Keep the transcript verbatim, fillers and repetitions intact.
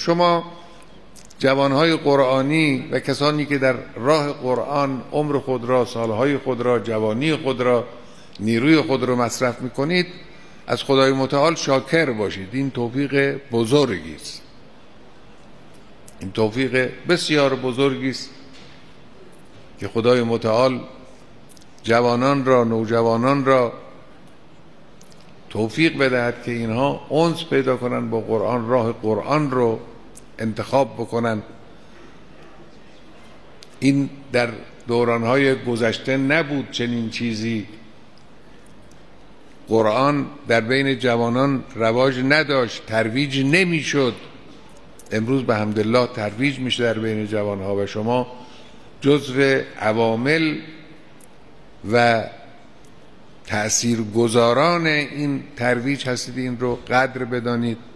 شما جوانهای قرآنی و کسانی که در راه قرآن عمر خود را، سالهای خود را، جوانی خود را، نیروی خود را مصرف میکنید، از خدای متعال شاکر باشید. این توفیق بزرگی است، این توفیق بسیار بزرگی است که خدای متعال جوانان را، نوجوانان را توفیق بدهد که اینها انس پیدا کنند با قرآن، راه قرآن رو انتخاب بکنن. این در دورانهای گذشته نبود چنین چیزی. قرآن در بین جوانان رواج نداشت، ترویج نمیشد. امروز به حمدالله ترویج میشه در بین جوانها و شما جزو عوامل و تأثیر گذاران این ترویج هستید. این رو قدر بدانید.